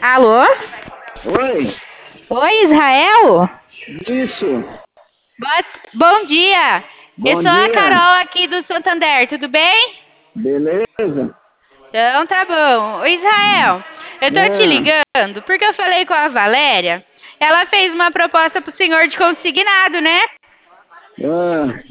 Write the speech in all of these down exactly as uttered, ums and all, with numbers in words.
Alô? Oi, Oi, Israel? isso. Boa- Bom dia! Eu Bom sou a dia. Carol aqui do Santander, tudo bem? Beleza? Então tá bom. Ô, Israel, eu tô te Ah, ligando porque eu falei com a Valéria. Ela fez uma proposta pro senhor de consignado, né? ah.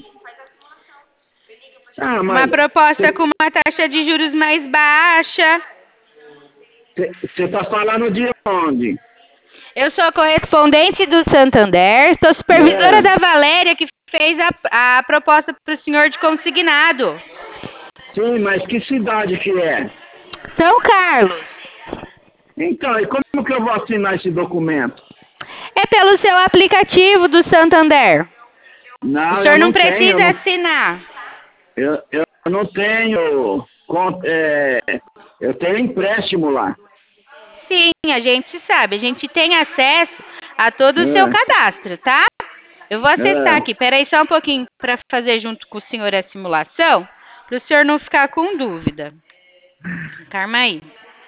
Ah, Uma mas proposta com uma taxa de juros mais baixa. você tá falando de onde? Eu sou a correspondente do Santander, sou supervisora É, da Valéria que fez a, a proposta pro senhor de consignado. sim, mas que cidade que é? São Carlos. Então, e como que eu vou assinar esse documento? É pelo seu aplicativo do Santander. O Não, eu senhor não não tenho, eu precisa não, assinar. eu, eu não tenho, con- é, eu tenho empréstimo lá. Sim, a gente sabe. A gente tem acesso a todo o seu É, cadastro, tá? Eu vou acessar é. aqui. Peraí só um pouquinho para fazer junto com o senhor a simulação, para o senhor não ficar com dúvida. Calma aí.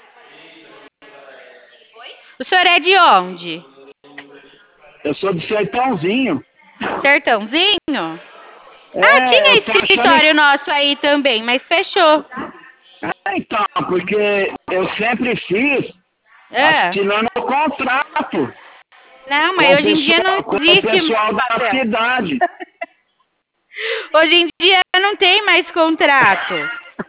O senhor é de onde? Eu sou de Sertãozinho. Sertãozinho? Ah, É, tinha eu tô achando. escritório nosso aí também, mas fechou. Ah, então, porque eu sempre fiz É. assinando o contrato Não, com mas o hoje em dia não pessoal, com o existe mais pessoal da papel. cidade. Hoje em dia não tem mais contrato.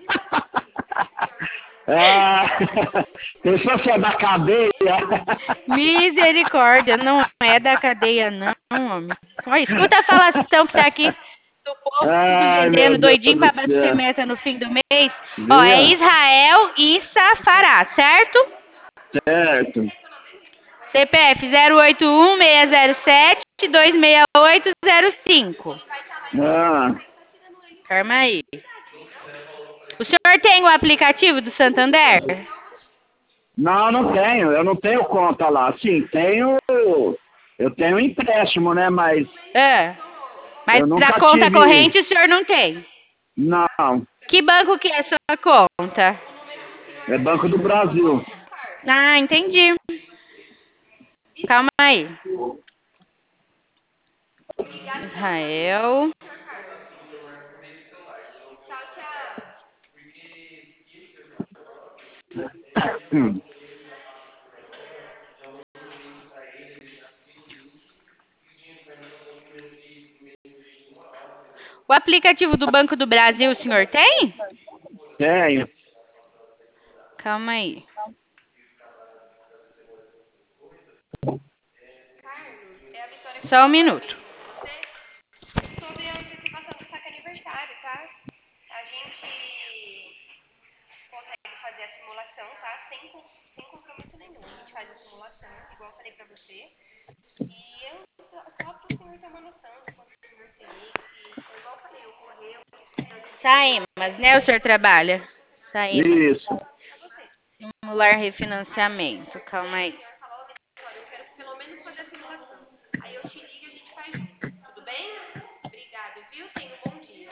Ah, pessoa que é da cadeia. Misericórdia, não é da cadeia, não, homem. Olha, escuta a falação que tá aqui do povo tudo Ai, meu vendendo, Deus doidinho do para bater céu. meta no fim do mês. Ó, é Viu? Israel e Safará, certo? Certo. C P F zero oito um seis zero sete dois seis oito zero cinco. Ah, Calma aí. O senhor tem o aplicativo do Santander? não, não tenho. Eu não tenho conta lá. Sim, tenho. Eu tenho empréstimo, né? Mas É. Mas eu a nunca conta tive. corrente o senhor não tem. Não. Que banco que é a sua conta? É Banco do Brasil. Ah, entendi. Calma aí. Israel. Hum. O aplicativo do Banco do Brasil o senhor tem? Tenho. Calma aí. Só um minuto. Sobre a antecipação do saque aniversário, tá? A gente consegue fazer a simulação, tá? Sem, com- sem compromisso nenhum. A gente faz a simulação, igual eu falei pra você. E eu, só, só pro senhor ter uma noção de quanto o senhor tem, que foi igual eu falei, ocorreu, Saimas, né? O senhor trabalha? Saimas. Isso. Simular refinanciamento. Calma aí. eu quero pelo menos fazer a simulação. Aí eu te ligo e a gente faz junto. Tudo bem? Obrigada, viu? Tenha um bom dia.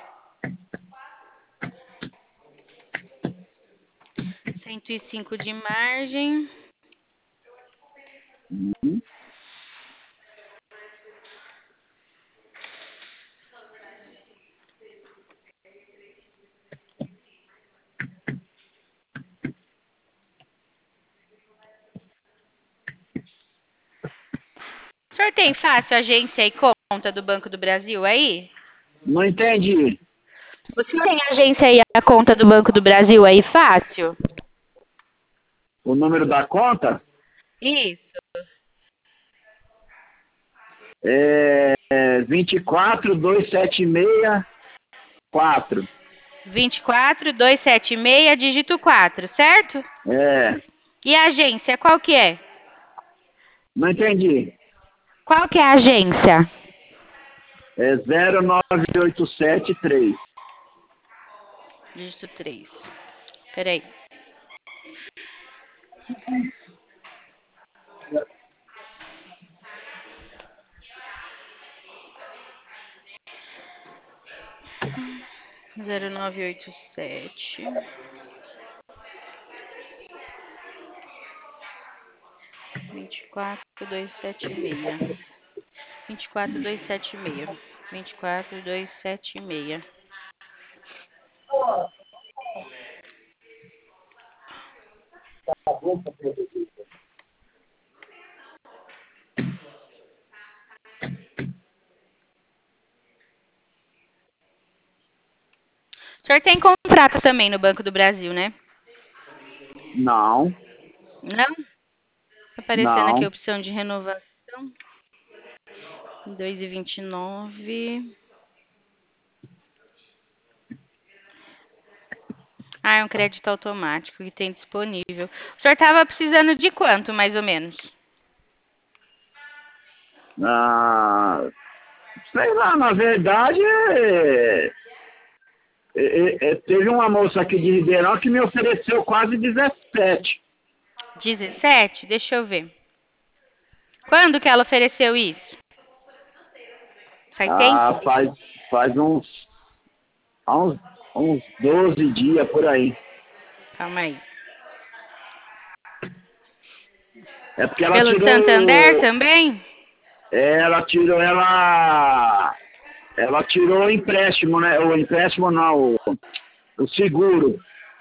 cento e cinco de margem. Uhum. O senhor tem fácil agência e conta do Banco do Brasil aí? Não entendi. O senhor tem agência e a conta do Banco do Brasil aí fácil? O número da conta Isso. é vinte e quatro, dois sete seis, quatro. vinte e quatro, duzentos e setenta e seis, dígito quatro, certo? É, E a agência, qual que é? não entendi. Qual que é a agência? É zero nove oito sete três. Dígito três. Peraí. zero nove oito sete. vinte e quatro, duzentos e setenta e seis. vinte e quatro, duzentos e setenta e seis. vinte e quatro, duzentos e setenta e seis. O senhor tem contrato também no Banco do Brasil, né? Não, Não? Tá aparecendo aqui a não. opção de renovação. dois e vinte e nove. Ah, é um crédito automático que tem disponível. O senhor estava precisando de quanto, mais ou menos? Ah, sei lá, na verdade, é, é, é, teve uma moça aqui de Ribeirão que me ofereceu quase dezessete. dezessete? Deixa eu ver. Quando que ela ofereceu isso? Faz Ah, tempo? faz, faz uns, há uns, uns doze dias por aí. Calma aí. É porque ela Pelo Santander tirou, também? é, ela tirou, ela, ela tirou o empréstimo, né? O empréstimo não, o, o seguro.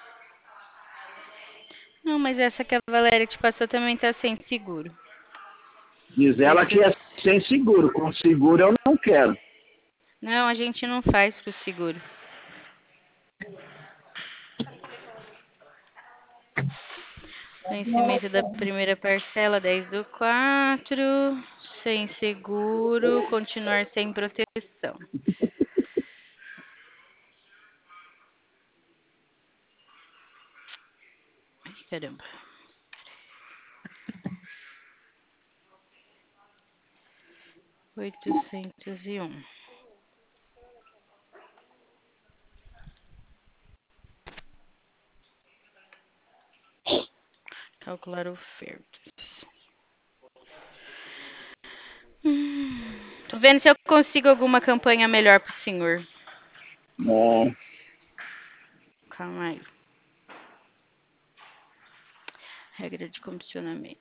Não, mas essa que a Valéria te passou também tá sem seguro. Diz ela Deixa eu... que é sem seguro, com seguro eu não quero. Não, a gente não faz com seguro. Vencimento da primeira parcela, dez do quatro. Sem seguro, continuar sem proteção. Ai, caramba. oitocentos e um. Calcular ofertas. Hum, tô vendo se eu consigo alguma campanha melhor pro senhor. É, Calma aí. Regra de comissionamento.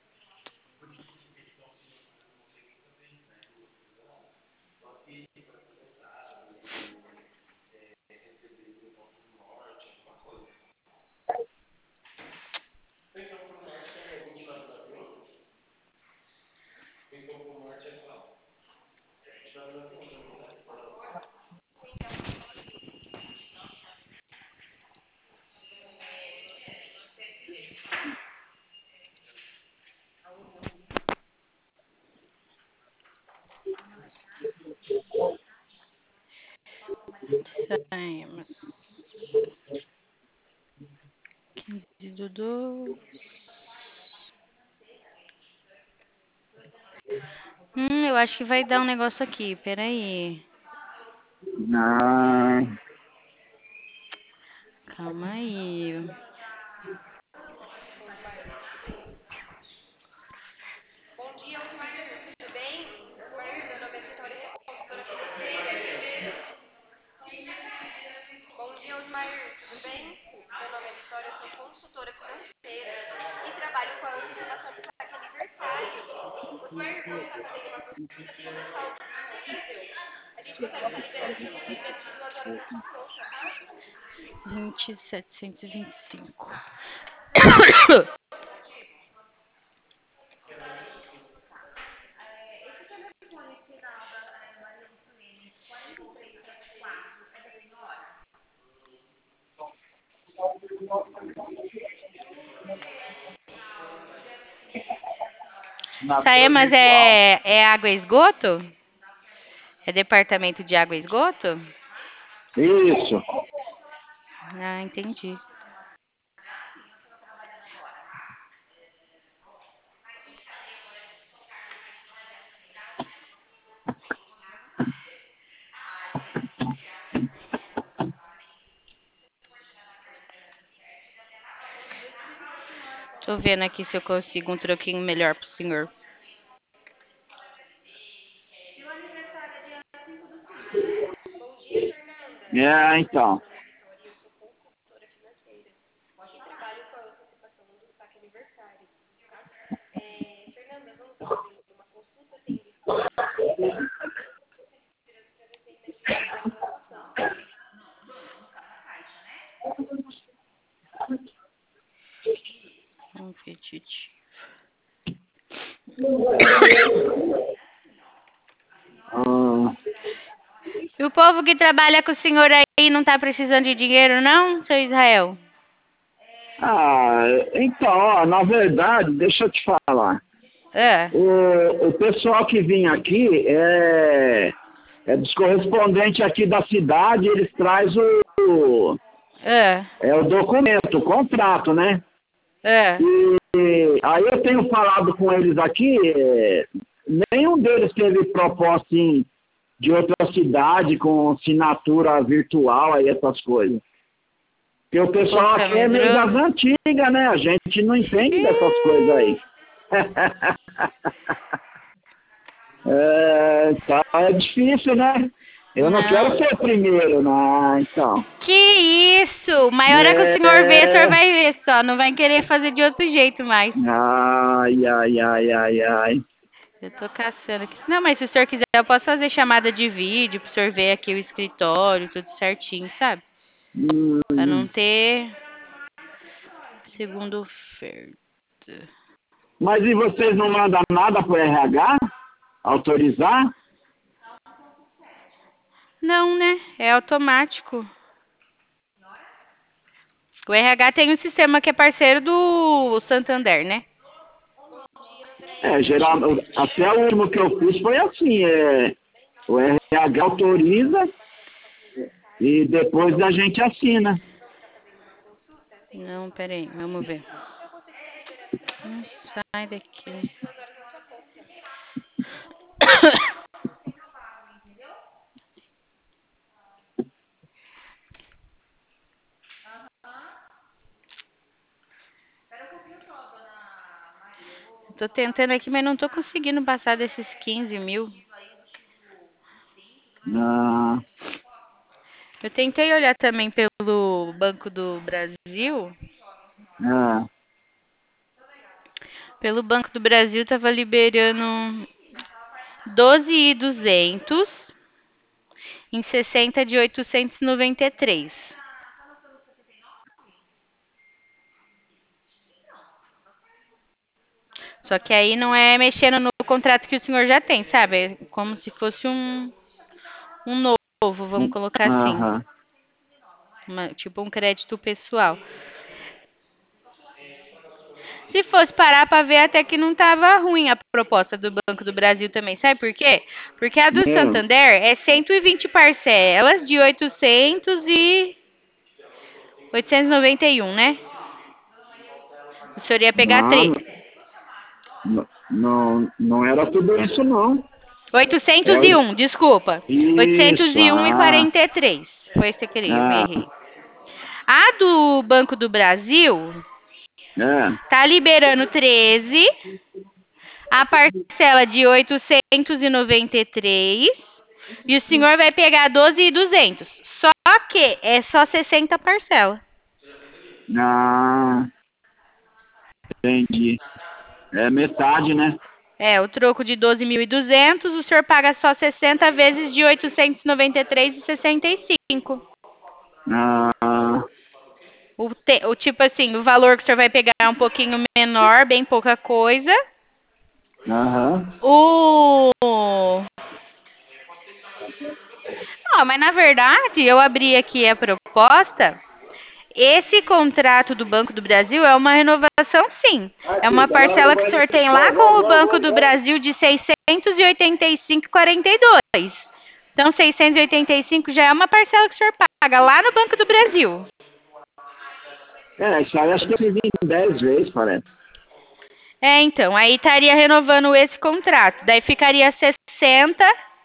Saímos. quinze do dois. Hum, eu acho que vai dar um negócio aqui. Peraí. não. Calma aí. Bom dia, Osmar. Tudo bem? Osmar, meu nome é Vitória, sou consultora financeira. Bom dia, Osmar. Tudo bem? Meu nome é Vitória, eu sou consultora financeira e trabalho com a antecipação do saque aniversário. Osmar, como está fazendo uma promoção incrível, a gente consegue liberar esse dinheiro em menos de duas horas na sua conta, tá? vinte, setecentos e vinte e cinco. Assinatura Saemas virtual. é, é água e esgoto? É departamento de água e esgoto? Isso. Ah, entendi. Tô vendo aqui se eu consigo um troquinho melhor pro senhor. Bom dia, Fernanda. É, então. Vitória, eu sou consultora financeira e trabalho com a antecipação do saque aniversário, tá? É, Fernanda, repetitivo. Ah, E o povo que trabalha com o senhor aí não tá precisando de dinheiro, não, seu Israel? ah, então, ó, na verdade, deixa eu te falar. É. O, o pessoal que vinha aqui é, é dos correspondentes aqui da cidade, eles trazem o, É. é o documento, o contrato, né? É. E aí eu tenho falado com eles aqui, é, nenhum deles teve proposta em, de outra cidade com assinatura virtual aí, essas coisas. Porque o pessoal Poxa, aqui é meio mas das antigas, né? A gente não entende dessas coisas aí. É, tá, é difícil, né? Eu não quero Não. ser o primeiro, não, então. Que isso? Maior é que o senhor vê, o senhor É... vai ver só. Não vai querer fazer de outro jeito mais. Ai, ai, ai, ai, ai. Eu tô caçando aqui. Não, mas se o senhor quiser, eu posso fazer chamada de vídeo pro senhor ver aqui o escritório, tudo certinho, sabe? Pra Hum, não ter segundo oferta. mas e vocês não mandam nada pro R H? Autorizar? Não, né? É automático. O R H tem um sistema que é parceiro do Santander, né? É, geral, até o último que eu fiz foi assim, é, o R H autoriza e depois a gente assina. Não, peraí, vamos ver. Não sai daqui. Tô tentando aqui, mas não tô conseguindo passar desses quinze mil. Ah, Eu tentei olhar também pelo Banco do Brasil. ah, Pelo Banco do Brasil tava liberando doze mil e duzentos em sessenta de oitocentos e noventa e três. Só que aí não é mexendo no contrato que o senhor já tem, sabe? É como se fosse um, um novo, vamos colocar assim. aham. Uma- tipo um crédito pessoal. Se fosse parar para ver, até que não estava ruim a proposta do Banco do Brasil também. Sabe por quê? Porque a do Meu, Santander é cento e vinte parcelas de oitocentos e oitocentos e noventa e um, né? O senhor ia pegar não, três. não, não, não era tudo isso, não. É oitocentos e o- um, desculpa. isso, oitocentos e um e ah, quarenta e três. Foi isso que eu queria, eu ah, errei. A do Banco do Brasil é, tá liberando treze, a parcela de oitocentos e noventa e três e o senhor vai pegar doze mil e duzentos. Só que é só sessenta parcelas. ah, entendi. É metade, né? É, o troco de doze mil e duzentos, o senhor paga só sessenta vezes de oitocentos e noventa e três e sessenta e cinco. Ah, O, te, o tipo assim, o valor que o senhor vai pegar é um pouquinho menor, bem pouca coisa. aham, O Não, mas na verdade, eu abri aqui a proposta. Esse contrato do Banco do Brasil é uma renovação, sim. É uma parcela que o senhor tem lá com o Banco do Brasil de seiscentos e oitenta e cinco e quarenta e dois. Então, seiscentos e oitenta e cinco já é uma parcela que o senhor paga lá no Banco do Brasil. é, isso aí acho que eu fiz em dez vezes, parece. É, então, aí estaria renovando esse contrato. Daí ficaria sessenta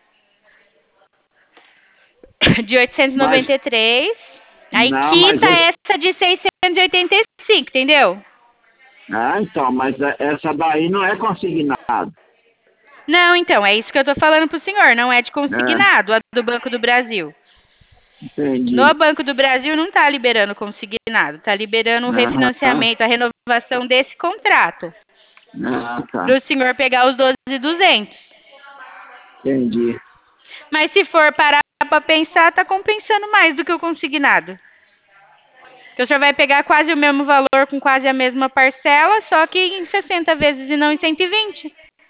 de oitocentos e Mas, noventa e três. Aí não, mas quita esse, essa de seiscentos e oitenta e cinco, entendeu? ah, então, mas é- essa daí não é consignado. Não, então, é isso que eu tô falando pro senhor, não é de É, consignado, a do Banco do Brasil. No entendi. Banco do Brasil não tá liberando consignado, tá liberando o Aham, refinanciamento, a renovação desse contrato, ah, tá, pro senhor pegar os doze mil e duzentos. entendi. Mas se for parar pra pensar, tá compensando mais do que o consignado. Que o senhor vai pegar quase o mesmo valor com quase a mesma parcela, só que em sessenta vezes e não em cento e vinte.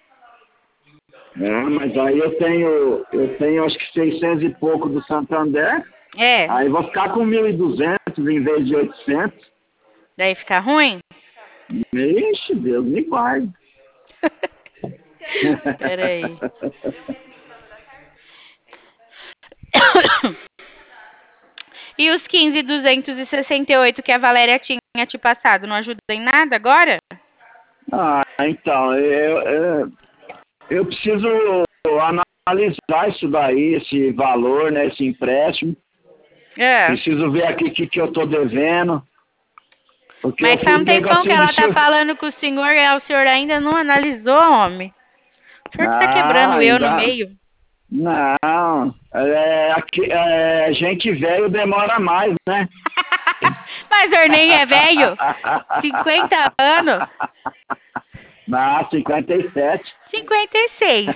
É, mas aí eu tenho, eu tenho acho que seiscentos e pouco do Santander. É. Aí vou ficar com mil e duzentos em vez de oitocentos. Daí fica ruim? Ixi, Deus me guarde. Peraí. E os quinze duzentos e sessenta e oito que a Valéria tinha te passado, não ajuda em nada agora? Ah, então, eu, eu, eu preciso analisar isso daí, esse valor, né, esse empréstimo. É. Preciso ver aqui o que, que eu tô devendo. Porque Mas eu faz fui um pego tempão que assim ela de tá sur- falando com o senhor e o senhor ainda não analisou, homem. O senhor tá Ah, quebrando eu no ainda- meio. Não, é, aqui, é, gente velho demora mais, né? Mas o senhor nem é velho? cinquenta anos? Não, cinquenta e sete. cinquenta e seis.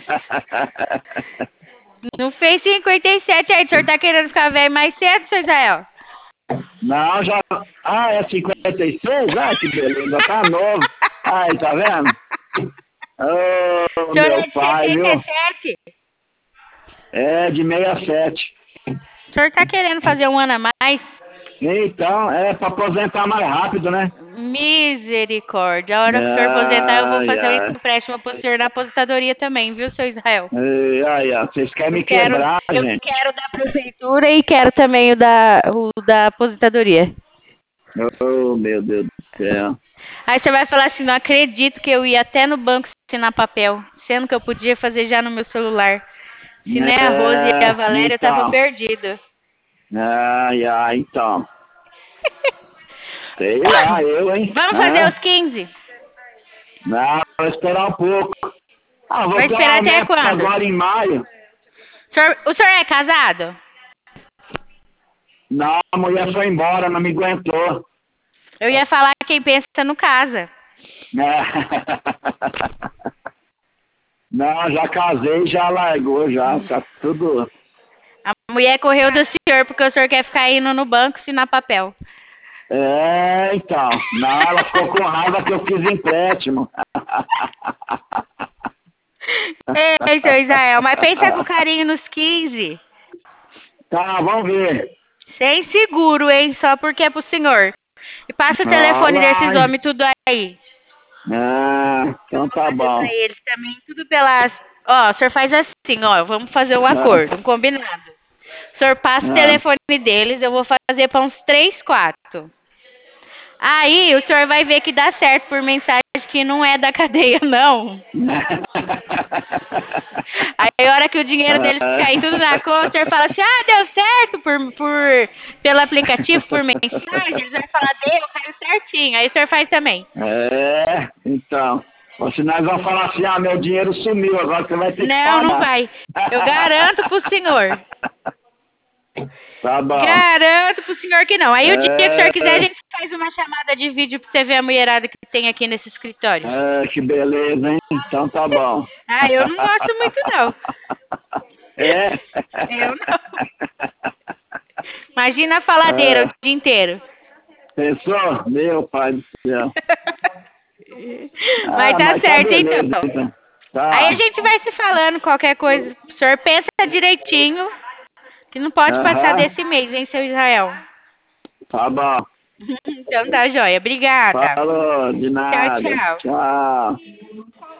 Não fez cinquenta e sete aí. O senhor tá querendo ficar velho mais cedo, seu Israel? Não, já. Ah, é cinquenta e seis? Ah, que beleza, tá novo. Aí, tá vendo? Ô, O senhor é meu de pai, setenta viu? e sete? É, de sessenta e sete. O senhor tá querendo fazer um ano a mais? Então, é pra aposentar mais rápido, né? Misericórdia. A hora que o senhor aposentar, eu vou Ai, fazer ai. um empréstimo pro senhor na aposentadoria também, viu, seu Israel? Ai, ai, ai, vocês querem me Eu quero, quebrar, eu gente. quero da prefeitura e quero também o da, o da aposentadoria. Oh, meu Deus do céu. Aí você vai falar assim, não acredito que eu ia até no banco assinar papel, sendo que eu podia fazer já no meu celular. Se nem a Rose e a É, Valéria então. estavam perdidos. Ai, ai, então. Sei lá, eu, hein? Vamos Ah, fazer os quinze. não, vou esperar um pouco. Ah, vou Vai ter um esperar até aumento quando? agora em maio. O senhor, o senhor é casado? Não, a mulher foi embora, não me aguentou. Eu ia falar quem pensa no casa. É. Não, já casei, já largou, já, tá tudo... A mulher correu do senhor porque o senhor quer ficar indo no banco assinar papel. É, então. Não, ela ficou com raiva que eu fiz empréstimo. Ei, seu Israel, mas pensa com carinho nos quinze. Tá, vamos ver. Sem seguro, hein? Só porque é pro senhor. E passa o Ah, telefone vai. desses homens tudo aí. Ah, então tá Fazer bom. pra eles também, tudo pelas... Ó, o senhor faz assim, ó, vamos fazer um acordo, um combinado. O senhor passa o Ah. telefone deles, eu vou fazer pra uns três, quatro. Aí o senhor vai ver que dá certo por mensagem que não é da cadeia, não. Aí a hora que o dinheiro deles cair tudo na conta, o senhor fala assim, ah, deu certo por, por, pelo aplicativo, por mensagem. Eles vão falar, deu, caiu certinho. Aí o senhor faz também. É, então. Ou se nós vamos falar assim, ah, meu dinheiro sumiu, agora você vai ter que pagar. Não, não vai. Eu garanto pro senhor. Tá bom. Garanto pro senhor que não. Aí o dia que o senhor É. quiser, a gente faz uma chamada de vídeo pra você ver a mulherada que tem aqui nesse escritório. Ah, que beleza, hein? Então tá bom. Ah, eu não gosto muito, não. É? Eu não. Imagina a faladeira É. o dia inteiro. Pensou? Meu pai do céu. Mas Ah, tá mas certo, beleza, então. então. Tá. Aí a gente vai se falando qualquer coisa. O senhor pensa direitinho que não pode Aham. passar desse mês, hein, seu Israel? Tá bom. Então tá, joia. Obrigada. Falou, de nada. tchau. Tchau.